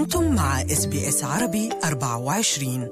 أنتم مع SBS عربي 24.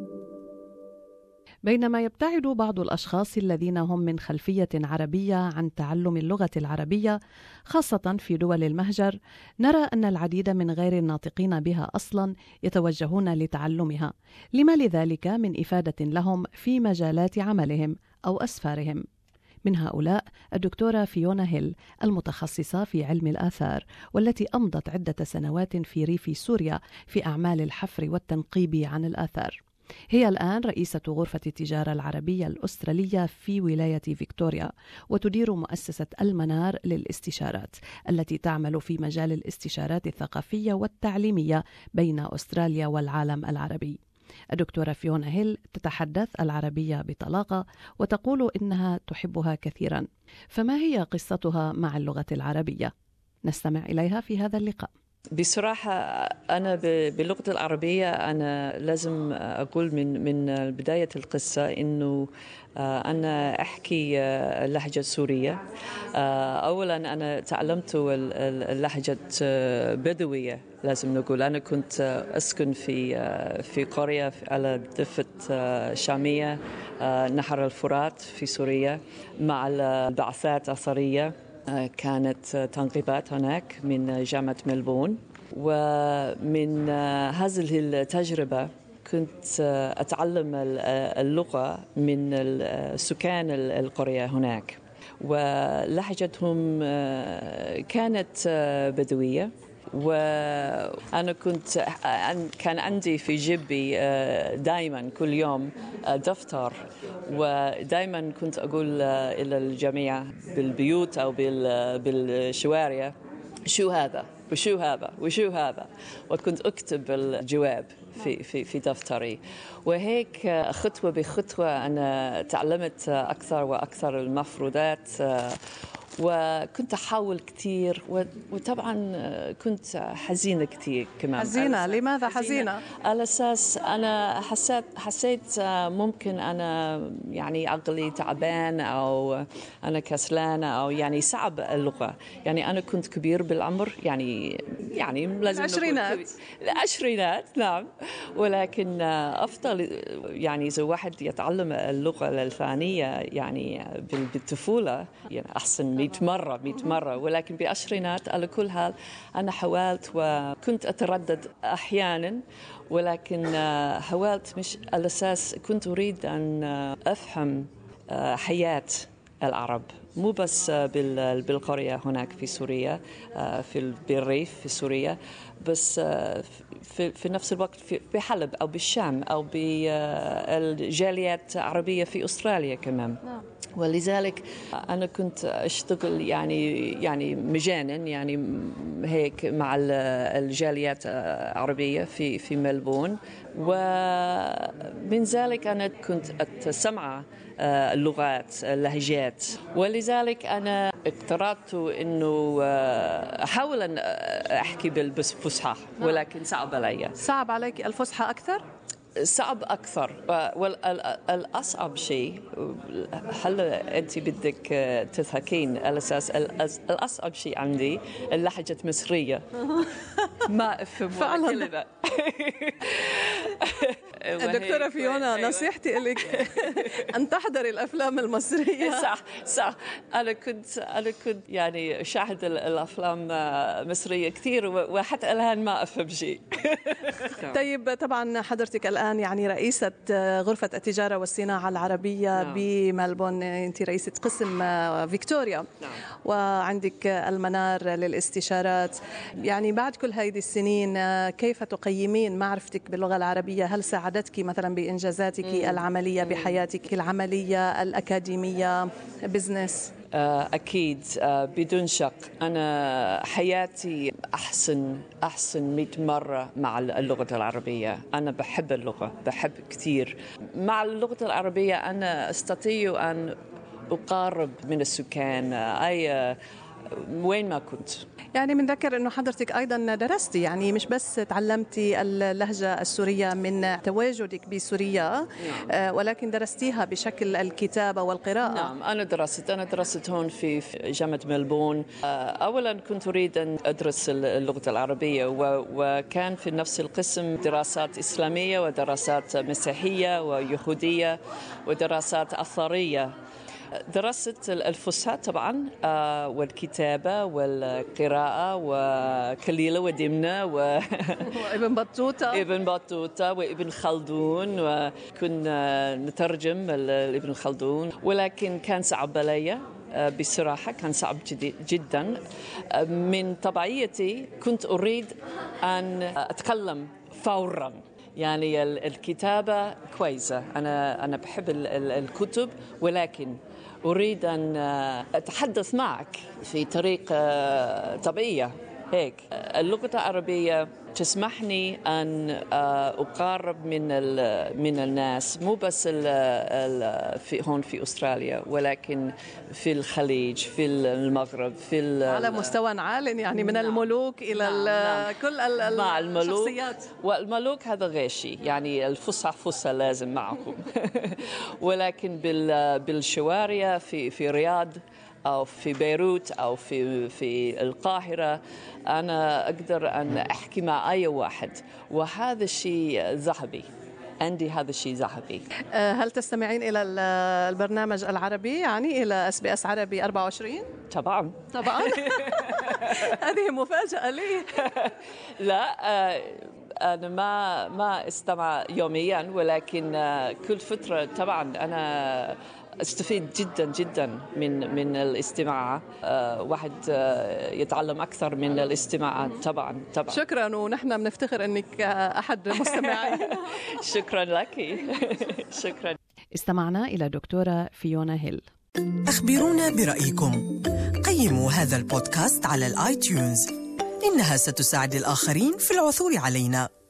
بينما يبتعد بعض الأشخاص الذين هم من خلفية عربية عن تعلم اللغة العربية خاصة في دول المهجر، نرى أن العديد من غير الناطقين بها أصلا يتوجهون لتعلمها لما لذلك من إفادة لهم في مجالات عملهم أو أسفارهم. من هؤلاء الدكتورة فيونا هيل المتخصصة في علم الآثار، والتي أمضت عدة سنوات في ريف سوريا في أعمال الحفر والتنقيب عن الآثار. هي الآن رئيسة غرفة التجارة العربية الأسترالية في ولاية فيكتوريا، وتدير مؤسسة المنار للاستشارات التي تعمل في مجال الاستشارات الثقافية والتعليمية بين أستراليا والعالم العربي. الدكتورة فيونا هيل تتحدث العربية بطلاقة وتقول إنها تحبها كثيرا. فما هي قصتها مع اللغة العربية؟ نستمع إليها في هذا اللقاء. بصراحة أنا باللغة العربية أنا لازم أقول من بداية القصة إنه أنا أحكي اللهجة السورية. أولا أنا تعلمت اللهجة بدوية، لازم نقول. أنا كنت أسكن في قرية على ضفة شامية نهر الفرات في سوريا مع البعثات الأثرية. كانت تنقيبات هناك من جامعة ملبون، ومن هذه التجربة كنت أتعلم اللغة من سكان القرية هناك، ولهجتهم كانت بدوية. وأنا كان عندي في جيبي دائما كل يوم دفتر، ودائما كنت أقول إلى الجميع بالبيوت أو بالشوارع شو هذا وشو هذا وشو هذا، وكنت أكتب الجواب في دفتري. وهيك خطوة بخطوة أنا تعلمت أكثر وأكثر المفردات، وكنت أحاول كتير، وطبعا كنت حزينة كتير كمان. حزينة؟ لماذا حزينة؟ على أساس أنا حسيت ممكن أنا يعني عقلي تعبان أو أنا كسلانة أو يعني صعب اللغة. يعني أنا كنت كبير بالعمر، يعني لازم العشرينات، نعم. ولكن أفضل يعني إذا واحد يتعلم اللغة الثانية يعني بالطفولة يعني أحسن 100 مرة. ولكن بعشرينات على كل حال أنا حاولت، وكنت أتردد أحيانا، ولكن حاولت مش على أساس كنت أريد أن أفهم حياة العرب، مو بس بالقرية هناك في سوريا، بالريف في سوريا، بس في نفس الوقت في حلب أو بالشام أو بالجاليات العربية في أستراليا كمان. ولذلك أنا كنت أشتغل يعني مجانا، يعني هيك مع الجاليات العربية في ملبون. ومن ذلك أنا كنت أتسمع اللغات اللهجات، ولذلك أنا اقتررت إنه أحاول أن أحكي بالفصحى، ولكن صعب علي. صعب عليك الفصحى أكثر؟ صعب أكثر. والأصعب شيء، هل أنت بدك تضحكين على أساس الأصعب شيء عندي اللهجة المصرية. ما أفهم ولا كلمة. الدكتورة فيونا، نصيحتي لك أن تحضري الأفلام المصرية. صح. أنا كنت يعني شاهد الأفلام المصرية كثير، وحتى الآن ما أفهم شيء. طيب، طبعا حضرتك الآن يعني رئيسة غرفة التجارة والصناعة العربية بملبون، أنت رئيسة قسم فيكتوريا. وعندك المنار للاستشارات. يعني بعد كل هذه السنين كيف تقيمين معرفتك باللغة العربية؟ هل ساعدتك مثلا بإنجازاتك العملية بحياتك العملية الأكاديمية بزنس؟ أكيد، بدون شك. أنا حياتي أحسن 100 مرة مع اللغة العربية. أنا بحب اللغة، بحب كثير. مع اللغة العربية أنا أستطيع أن أقارب من السكان، وين ما كنت. يعني بنذكر أنه حضرتك أيضا درستي، يعني مش بس تعلمتي اللهجة السورية من تواجدك بسوريا، ولكن درستيها بشكل الكتابة والقراءة. نعم، أنا درست هون في جامعة ملبون. أولا كنت أريد أن أدرس اللغة العربية، وكان في نفس القسم دراسات إسلامية ودراسات مسيحية ويهودية ودراسات أثرية. درست الفصحى طبعا والكتابة والقراءة وكليلة ودمنة وابن بطوطة وابن خلدون، وكنا نترجم لابن خلدون، ولكن كان صعب علي بصراحة، كان صعب جدا. من طبيعتي كنت أريد أن أتكلم فورا، يعني الكتابة كويسة، أنا بحب الكتب، ولكن أريد أن أتحدث معك في طريقة طبيعية هيك. اللغة العربية تسمحني أن أقارب من الناس، مو بس هون في أستراليا، ولكن في الخليج، في المغرب، على مستوى عال، يعني من الملوك إلى كل الشخصيات. والملوك هذا غير شيء، يعني الفصحى لازم معهم. ولكن بالشوارع في رياض أو في بيروت أو في القاهرة أنا أقدر أن أحكي مع أي واحد، وهذا الشيء ذهبي عندي، هذا الشيء ذهبي. هل تستمعين إلى البرنامج العربي، يعني إلى SBS عربي 24؟ طبعا. هذه مفاجأة لي. لا، أنا ما استمع يوميا، ولكن كل فترة طبعا أنا استفيد جدا جدا من الاستماع. واحد يتعلم أكثر من الاستماع طبعا. شكرا، ونحن بنفتخر أنك أحد مستمعين. شكرا لك. شكرا. استمعنا إلى دكتورة فيونا هيل. أخبرونا برأيكم، قيموا هذا البودكاست على الآيتيونز، إنها ستساعد الآخرين في العثور علينا.